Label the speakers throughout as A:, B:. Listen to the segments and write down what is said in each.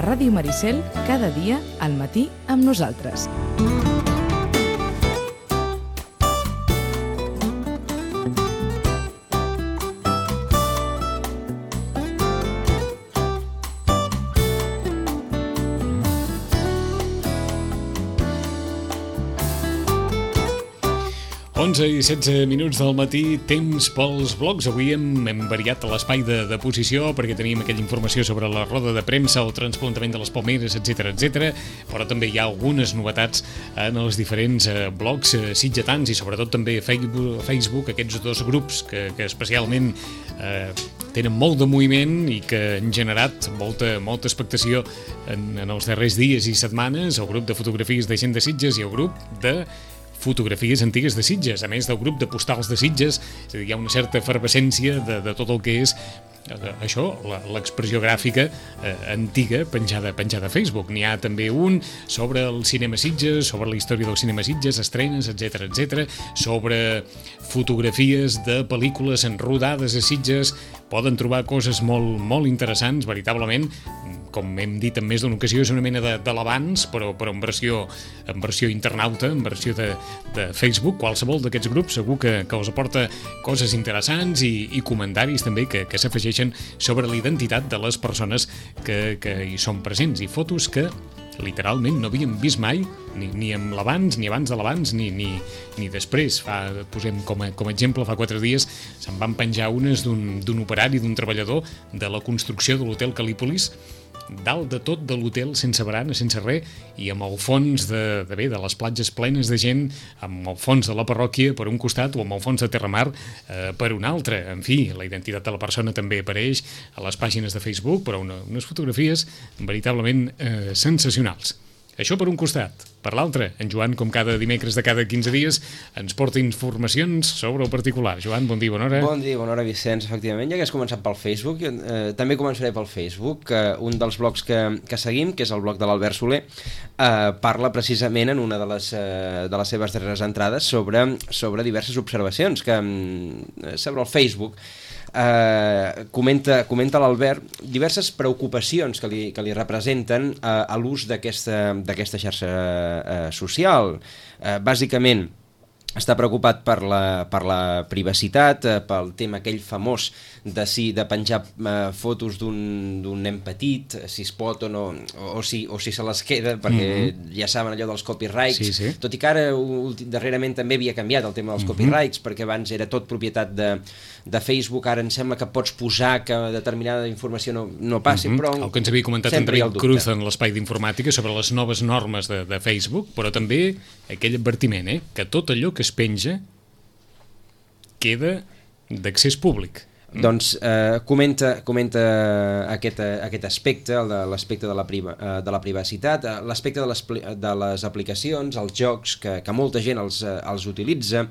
A: Ràdio Maricel, cada dia al matí amb nosaltres.
B: I 16 minuts del matí, temps pels blogs. Avui hem variat l'espai de posició perquè tenim aquella informació sobre la roda de premsa, el transplantament de les palmeres, etc, però també hi ha algunes novetats en els diferents blogs sitgetans i sobretot també Facebook, aquests dos grups que especialment tenen molt de moviment i que han generat molta expectació en els darrers dies i setmanes, el grup de fotografies de gent de Sitges i el grup de fotografies antigues de Sitges, a més del grup de postals de Sitges. És a dir, hi ha una certa efervescència de tot el que és això, l'expressió gràfica antiga penjada a Facebook. N'hi ha també un sobre el cinema Sitges, sobre la història del cinema Sitges, estrenes, etc, sobre fotografies de pel·lícules rodades a Sitges. Poden trobar coses molt interessants, veritablement. Com hem dit en més d'una ocasió, és una mena de l'abans, però en versió internauta, en versió de Facebook. Qualsevol d'aquests grups segur que us aporta coses interessants i comentaris també que s'afegeixen sobre la identitat de les persones que hi són presents, i fotos que literalment no havíem vist mai, ni amb l'abans, ni abans de l'abans, ni després. Posem com a exemple, fa 4 dies se'n van penjar unes d'un operari, d'un treballador de la construcció de l'hotel Calípolis, dalt de tot de l'hotel, sense barana, sense res, i amb el fons de les platges plenes de gent, amb el fons de la parròquia per un costat o amb el fons de Terramar per un altre. En fi, la identitat de la persona també apareix a les pàgines de Facebook, però unes fotografies veritablement sensacionals. Això per un costat. Per l'altre, en Joan, com cada dimecres de cada 15 dies, ens porta informacions sobre el particular. Joan, bon dia, bona hora.
C: Bon dia, bona hora, Vicenç. Efectivament, ja que has començat pel Facebook, també començaré pel Facebook. Un dels blogs que seguim, que és el blog de l'Albert Soler, parla precisament en una de les seves darreres entrades sobre diverses observacions sobre el Facebook. Comenta l'Albert diverses preocupacions que li representen a l'ús d'aquesta xarxa social. Bàsicament està preocupat per la privacitat, pel tema aquell famós de penjar fotos d'un nen petit, si es pot o no, o si se les queda, perquè ja saben allò dels copyrights, sí. Tot i que ara darrerament també havia canviat el tema dels copyrights, perquè abans era tot propietat de Facebook, ara em sembla que pots posar que determinada informació no passi, però
B: el que ens havia comentat en David Cruz en l'espai d'informàtica sobre les noves normes de Facebook, però també aquell advertiment, que tot allò que es penja queda d'accés públic.
C: Doncs comenta aquest aspecte, l'aspecte de la privacitat, l'aspecte de les aplicacions, els jocs, que molta gent els utilitza.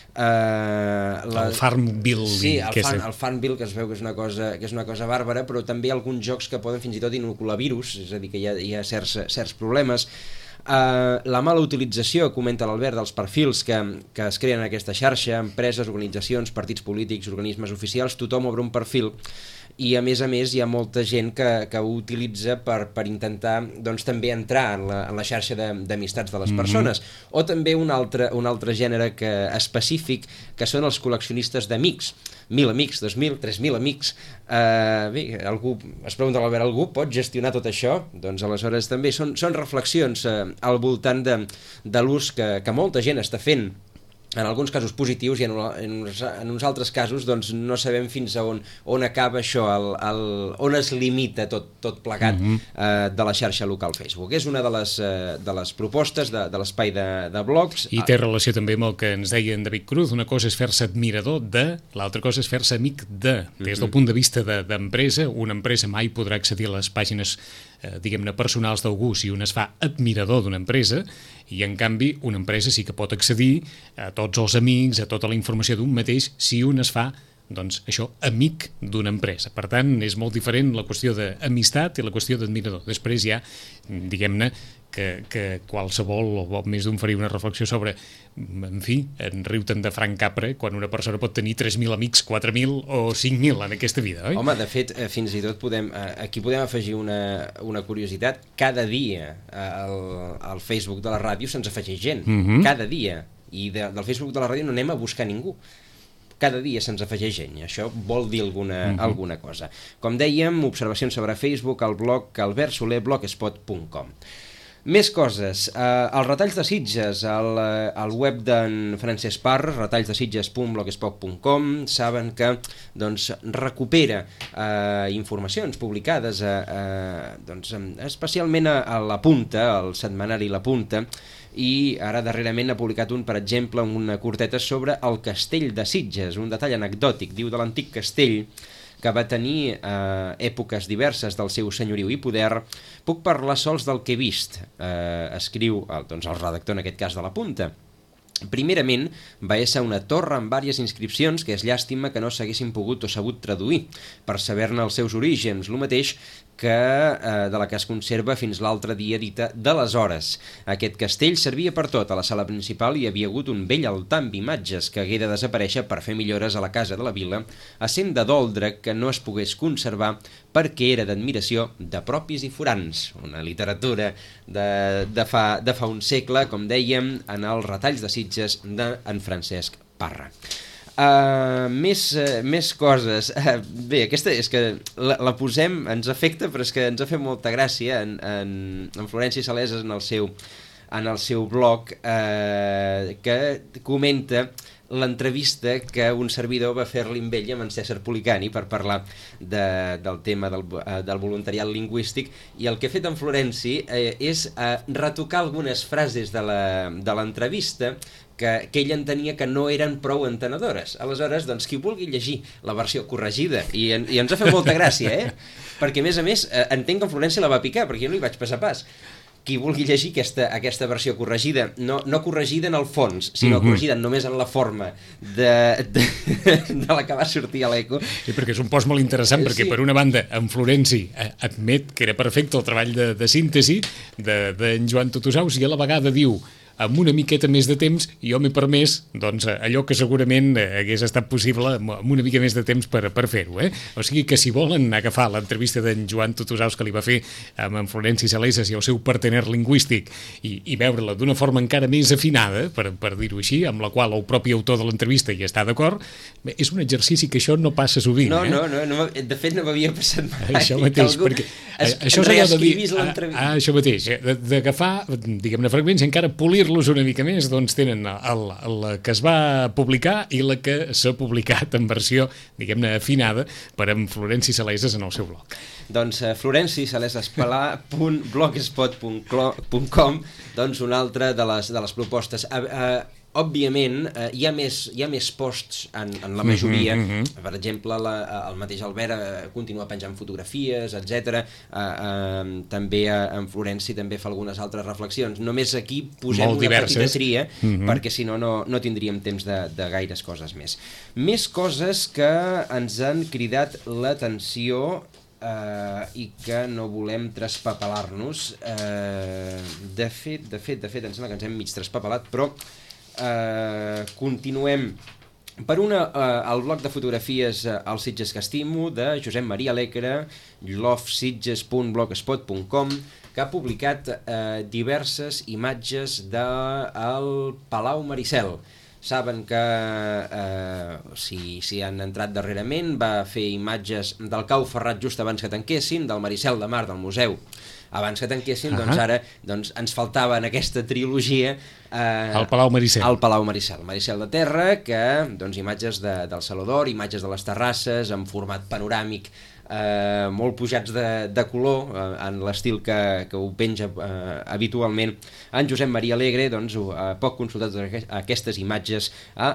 B: El Farmville.
C: Sí, el Farmville, que es veu que és una cosa bàrbara, però també alguns jocs que poden fins i tot inocular virus, és a dir, que hi ha certs problemes. La mala utilització, comenta l'Albert, dels perfils que es creen en aquesta xarxa, empreses, organitzacions, partits polítics, organismes oficials, tothom obre un perfil i a més hi ha molta gent que ho utilitza per intentar doncs, també entrar en la xarxa d'amistats de les persones. O també un altre gènere específic, que són els col·leccionistes d'amics. 1.000 amics, 2.000, 3.000 amics. Bé, es pregunta l'Albert, algú pot gestionar tot això? Doncs aleshores també són reflexions al voltant de l'ús que molta gent està fent, en alguns casos positius, i en uns altres casos doncs, no sabem fins a on acaba això, on es limita tot plegat de la xarxa local Facebook. És una de les propostes de l'espai de blogs.
B: I té relació també amb el que ens deia en David Cruz. Una cosa és fer-se admirador de, l'altra cosa és fer-se amic de. Des del punt de vista d'empresa, una empresa mai podrà accedir a les pàgines diguem-ne personals d'algú si un es fa admirador d'una empresa, i en canvi una empresa sí que pot accedir a tots els amics, a tota la informació d'un mateix, si un es fa, doncs això, amic d'una empresa. Per tant, és molt diferent la qüestió d'amistat i la qüestió d'admirador. Després hi ha, diguem-ne, que qualsevol, o més d'un faria una reflexió sobre, en fi, en riu-te'n de Frank Capra, quan una persona pot tenir 3.000 amics, 4.000 o 5.000 en aquesta vida, oi?
C: Home, de fet, fins i tot aquí podem afegir una curiositat. Cada dia al Facebook de la ràdio se'ns afegeix gent, cada dia. I del Facebook de la ràdio no anem a buscar ningú. Cada dia se'ns afegeix gent, i això vol dir alguna cosa. Com dèiem, observacions sobre Facebook, al blog albertsoler.blogspot.com. Més coses, els retalls de Sitges, al web d'en Francesc Parra, retallsdesitges.blogspot.com, saben que recupera informacions publicades especialment a La Punta, al setmanari La Punta, i ara darrerament ha publicat per exemple, una curteta sobre el castell de Sitges, un detall anecdòtic, diu de l'antic castell, que va tenir èpoques diverses del seu senyoriu i poder. Puc parlar sols del que he vist, escriu el redactor, en aquest cas de La Punta. Primerament, va ésser una torre amb diverses inscripcions que és llàstima que no s'haguessin pogut o sabut traduir per saber-ne els seus orígens, el mateix que de la que es conserva fins l'altre dia dita d'aleshores. Aquest castell servia per tot. A la sala principal hi havia hagut un vell altar amb imatges que hagué de desaparèixer per fer millores a la casa de la vila, essent de doldre que no es pogués conservar perquè era d'admiració de propis i forans. Una literatura de fa un segle, com dèiem, en els retalls de Sitges d'en Francesc Parra. Més coses. Bé, aquesta és que la posem, ens afecta, però és que ens ha fet molta gràcia en Florenci Saleses en el seu blog, que comenta l'entrevista que un servidor va fer-li amb ell, amb en César Policani, per parlar del tema del voluntariat lingüístic, i el que ha fet en Florenci és retocar algunes frases de l'entrevista que ell entenia que no eren prou entenedores. Aleshores, qui vulgui llegir la versió corregida, i ens ha fet molta gràcia, perquè a més, entenc que en Florenci la va picar, perquè jo no hi vaig passar pas. Qui vulgui llegir aquesta versió corregida, no corregida en el fons, sinó corregida només en la forma de la que va sortir a l'Eco.
B: Sí, perquè és un post molt interessant, perquè per una banda en Florenci admet que era perfecte el treball de síntesi d'en Joan Tutusaus, i a la vegada diu, amb una miqueta més de temps, jo m'he permès allò que segurament hagués estat possible amb una mica més de temps per fer-ho. O sigui que si volen agafar l'entrevista d'en Joan Tutusaus que li va fer amb en Florenci Saleses i el seu partener lingüístic i veure-la d'una forma encara més afinada, per dir-ho així, amb la qual el propi autor de l'entrevista hi està d'acord, és un exercici que això no passa sovint.
C: No, de fet no m'havia passat mai.
B: Això mateix, perquè això és allò de dir... Això mateix, d'agafar, diguem-ne, fragments i encara polir-los una mica més, tenen la que es va publicar i la que s'ha publicat en versió, diguem-ne, afinada per en Florenci Saleses en el seu blog.
C: florencisalesespalà.blogspot.com, una altra de les propostes. Òbviament, hi ha més posts en la majoria. Per exemple, el mateix Albert continua penjant fotografies, etc. També en Florenci també fa algunes altres reflexions. Només aquí posem una petita tria, perquè si no tindríem temps de gaires coses més. Més coses que ens han cridat l'atenció i que no volem traspapelar-nos. De fet, em sembla que ens hem mig traspapelat, però continuem per el blog de fotografies El Sitges que estimo, de Josep Maria Alecre, lovesitges.blogspot.com, que ha publicat diverses imatges del Palau Maricel. Saben que si han entrat darrerament, va fer imatges del Cau Ferrat just abans que tanquessin, del Maricel de Mar, del museu abans que tanquessin, ara ens faltava en aquesta trilogia
B: el Palau Maricel.
C: El Palau Maricel, Maricel de terra, que imatges del Saló d'Or, imatges de les terrasses en format panoràmic, molt pujats de color, en l'estil que ho penja habitualment en Josep Maria Alegre. Pot consultar aquestes imatges a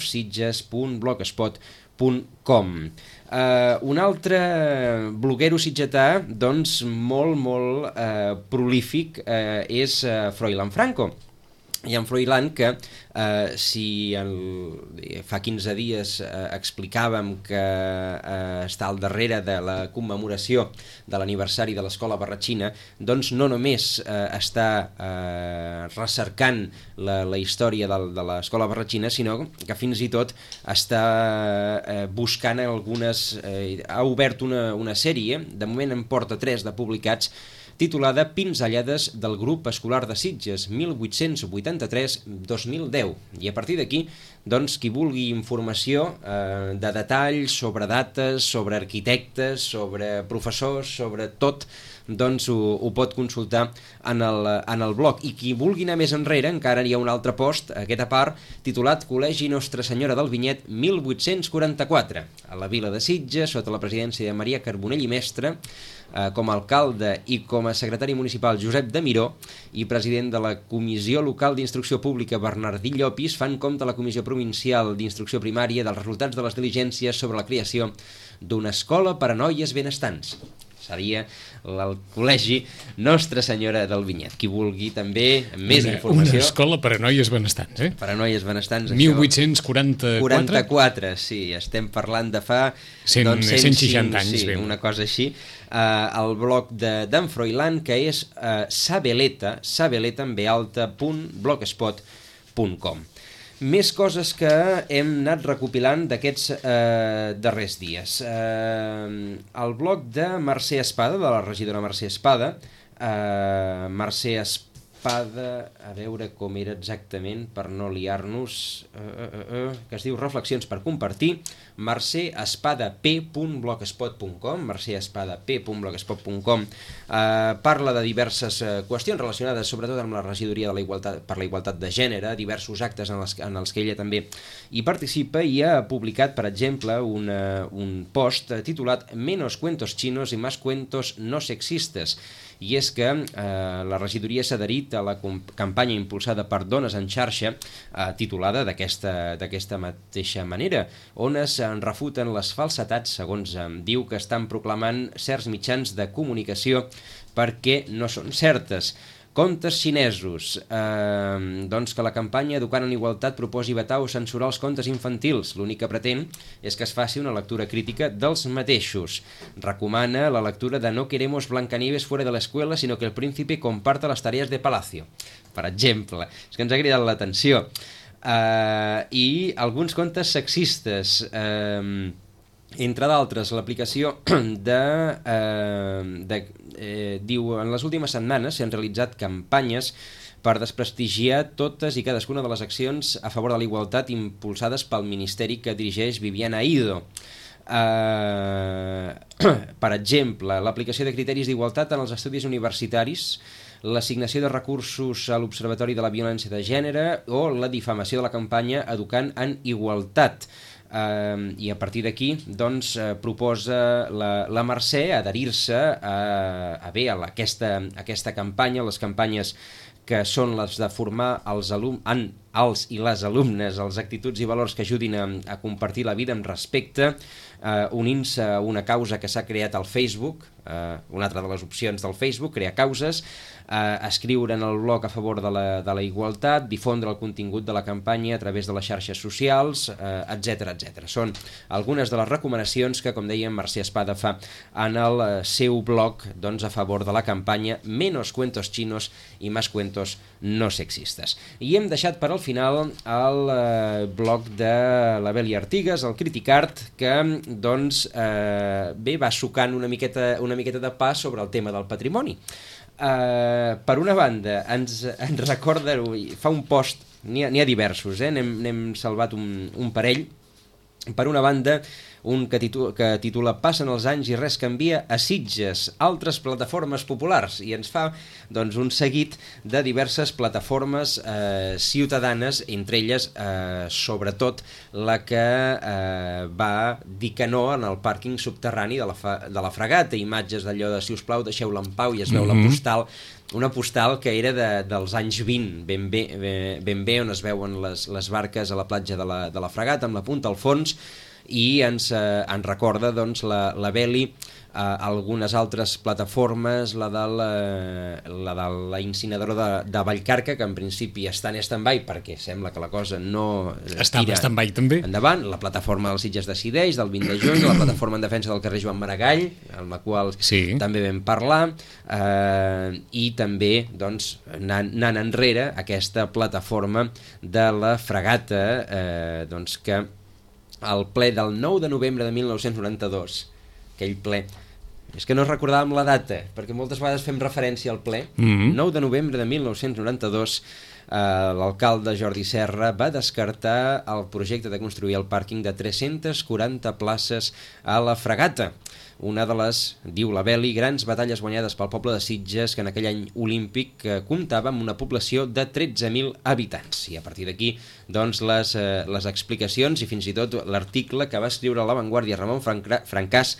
C: lovesitges.blogspot.com. Un altre bloguero sitgetà molt prolífic és Froilán Franco, i en Froilán, que si fa 15 dies explicàvem que està al darrere de la commemoració de l'aniversari de l'Escola Barratxina, doncs no només està recercant la història de l'Escola Barratxina, sinó que fins i tot està buscant algunes... ha obert una sèrie, de moment en porta 3 de publicats, titulada Pinzellades del grup escolar de Sitges 1883-2010. I a partir d'aquí, doncs, qui vulgui informació de detalls sobre dates, sobre arquitectes, sobre professors, sobre tot, doncs ho pot consultar en el blog. I qui vulgui anar més enrere, encara hi ha un altre post, aquest a part, titulat Col·legi Nostra Senyora del Vinyet 1844, a la vila de Sitges, sota la presidència de Maria Carbonell i Mestre, com a alcalde i com a secretari municipal Josep de Miró i president de la Comissió Local d'Instrucció Pública Bernardí Llopis fan compte a la Comissió Provincial d'Instrucció Primària dels resultats de les diligències sobre la creació d'una escola per a noies benestants. Seria el Col·legi Nostra Senyora del Vinyet. Qui vulgui també més informació...
B: Una escola per a noies benestants, eh?
C: Per a noies benestants,
B: 1844?
C: 44, sí, estem parlant de fa...
B: 160 anys,
C: sí,
B: bé.
C: Una cosa així. El blog d'en Froilán, que és sabeleta .blogspot.com. Més coses que hem anat recopilant d'aquests darrers dies. El blog de Mercè Espada, de la regidora Mercè Espada, Mercè Espada, a veure com era exactament per no liar-nos, que es diu Reflexions per compartir, mercèespadap.blogspot.com, mercèespadap.blogspot.com, parla de diverses qüestions relacionades sobretot amb la regidoria de la igualtat, per la igualtat de gènere, diversos actes en els que ella també hi participa, i ha publicat, per exemple, un post titulat Menos cuentos chinos y más cuentos no sexistes. I és que la regidoria s'ha adherit a la campanya impulsada per Dones en Xarxa, titulada d'aquesta mateixa manera, on es refuten les falsetats, segons diu, que estan proclamant certs mitjans de comunicació perquè no són certes. Contes xinesos, doncs que la campanya Educant en Igualtat proposi vetar o censurar els contes infantils. L'únic que pretén és que es faci una lectura crítica dels mateixos. Recomana la lectura de No queremos Blancanieves fuera de la escuela, sino que el príncipe comparta las tareas de palacio. Per exemple, és que ens ha cridat l'atenció. I alguns contes sexistes, entre d'altres, l'aplicació diu, en les últimes setmanes s'han realitzat campanyes per desprestigiar totes i cadascuna de les accions a favor de la igualtat impulsades pel ministeri que dirigeix Viviana Ido. Per exemple, l'aplicació de criteris d'igualtat en els estudis universitaris, l'assignació de recursos a l'Observatori de la Violència de Gènere o la difamació de la campanya Educant en Igualtat. I a partir d'aquí doncs, proposa la Mercè adherir-se a aquesta campanya, les campanyes que són les de formar els i les alumnes, els actituds i valors que ajudin a compartir la vida amb respecte, unint-se a una causa que s'ha creat al Facebook, una altra de les opcions del Facebook, crear causes, escriure en el blog a favor de la igualtat, difondre el contingut de la campanya a través de les xarxes socials, etc. Són algunes de les recomanacions que, com dèiem, Mercè Espada fa en el seu blog, doncs, a favor de la campanya Menos cuentos chinos y más cuentos no sexistes. I hem deixat per al final el blog de la Beli Artigas, el Criticart, que doncs, va sucant una miqueta de pas sobre el tema del patrimoni. Per una banda, ens recorda, fa un post, n'hi ha diversos, n'hem salvat un parell. Per una banda, un que titula Passen els anys i res canvia a Sitges, altres plataformes populars, i ens fa doncs, un seguit de diverses plataformes ciutadanes, entre elles sobretot la que va dir que no en el pàrquing subterrani de la Fragata, imatges d'allò de si us plau deixeu-la en pau, i es veu la postal, una postal que era dels anys 20, ben bé, on es veuen les barques a la platja de la Fragata, amb la punta al fons, i ens recorda doncs, la Beli algunes altres plataformes, la de la incineradora de Vallcarca, que en principi està en stand-by perquè sembla que la cosa no
B: està en stand-by també
C: endavant, la plataforma dels Sitges decideix del 20 de juny, la plataforma en defensa del carrer Joan Maragall, en la qual també vam parlar, i també doncs, anant enrere aquesta plataforma de la Fragata, doncs, que el ple del 9 de novembre de 1992, aquell ple, és que no recordàvem la data, perquè moltes vegades fem referència al ple, 9 de novembre de 1992, l'alcalde Jordi Serra va descartar el projecte de construir el pàrquing de 340 places a la Fragata, una de les, diu la Beli, grans batalles guanyades pel poble de Sitges, que en aquell any olímpic comptava amb una població de 13.000 habitants. I a partir d'aquí, doncs, les explicacions i fins i tot l'article que va escriure a La Vanguardia Ramon Francàs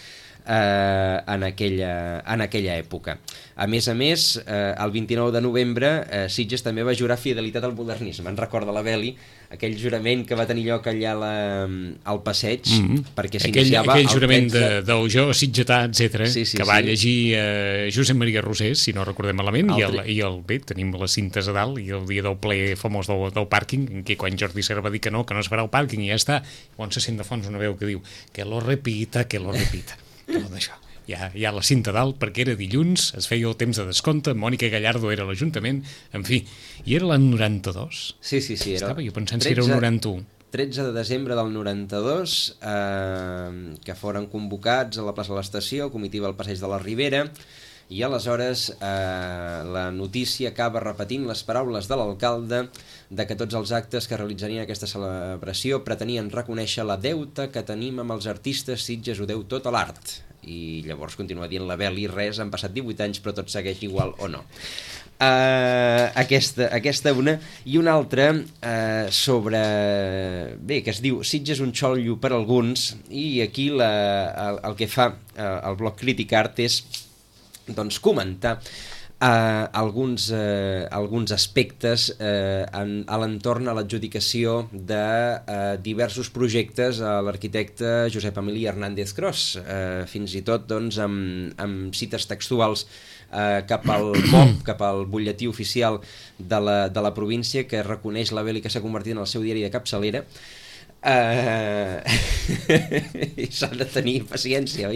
C: en aquella època. A més, el 29 de novembre Sitges també va jurar fidelitat al modernisme. En recorda la Beli aquell jurament que va tenir lloc allà al passeig, perquè s'iniciava
B: aquell jurament del jo sitgetà, etc., que va llegir Josep Maria Rosés, si no recordem malament, bé, tenim les cintes a dalt, i el dia del ple famós del pàrquing, en què quan Jordi Serra va dir que no es farà el pàrquing i ja està, quan se sent de fons una veu que diu que lo repita, d'això. Hi ha la cinta dalt, perquè era dilluns, es feia el temps de descompte, Mònica Gallardo era a l'Ajuntament, en fi, i era l'any 92.
C: Sí.
B: Estava jo pensant si era el 91.
C: 13 de desembre del 92, que foren convocats a la plaça de l'Estació, comitiva al passeig de la Ribera, i aleshores la notícia acaba repetint les paraules de l'alcalde de que tots els actes que realitzarien aquesta celebració pretenien reconèixer la deuta que tenim amb els artistes, Sitges ho deu tot a l'art. I llavors continua dient la Beli, res, han passat 18 anys però tot segueix igual o no. Aquesta una, i una altra sobre, bé, que es diu Sitges un xollo per alguns, i aquí el que fa el bloc Crític Art és doncs comentar alguns aspectes a l'entorn a l'adjudicació de diversos projectes a l'arquitecte Josep Emili Hernández Cros, fins i tot doncs, amb cites textuals cap al BOP, cap al butlletí oficial de la província, que reconeix la Beli, que s'ha convertit en el seu diari de capçalera. S'ha de tenir paciència, oi?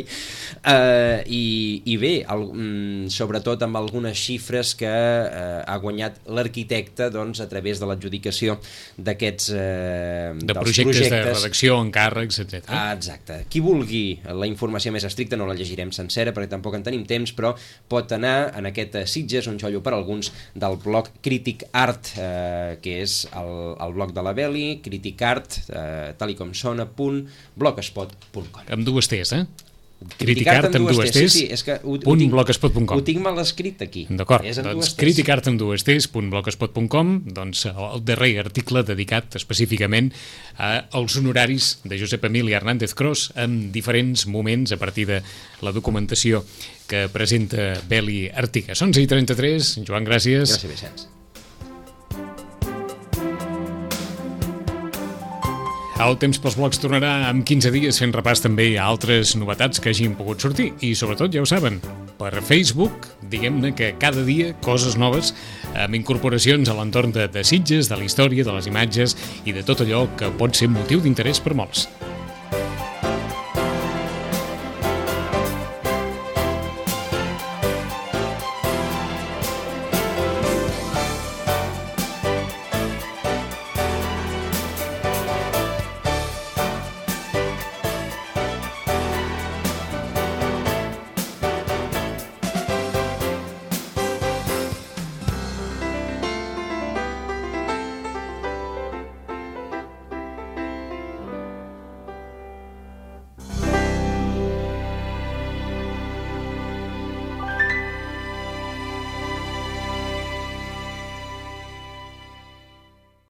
C: I bé, sobretot amb algunes xifres que ha guanyat l'arquitecte, doncs, a través de l'adjudicació d'aquests
B: de projectes de redacció, encàrrecs, etc.
C: Exacte. Qui vulgui la informació més estricta, no la llegirem sencera perquè tampoc en tenim temps, però pot anar en aquest Sitges, un xollo per alguns, del blog Crític Art, que és el blog de la Beli, Crític Art, tal i com sona, .blogspot.com.
B: Amb dues T's, Criticart amb dues T's,
C: sí, és que
B: .blogspot.com.
C: ho tinc mal escrit aquí.
B: D'acord, doncs Criticart amb dues T's, .blogspot.com, doncs el darrer article dedicat específicament als honoraris de Josep Emili Hernández Cros en diferents moments a partir de la documentació que presenta Beli Artigas. 11:33, Joan, gràcies.
C: Gràcies, Vicenç.
B: El temps pels blogs tornarà en 15 dies fent repàs també a altres novetats que hagin pogut sortir i sobretot, ja ho saben, per Facebook, diguem-ne que cada dia coses noves amb incorporacions a l'entorn de Sitges, de la història, de les imatges i de tot allò que pot ser motiu d'interès per molts.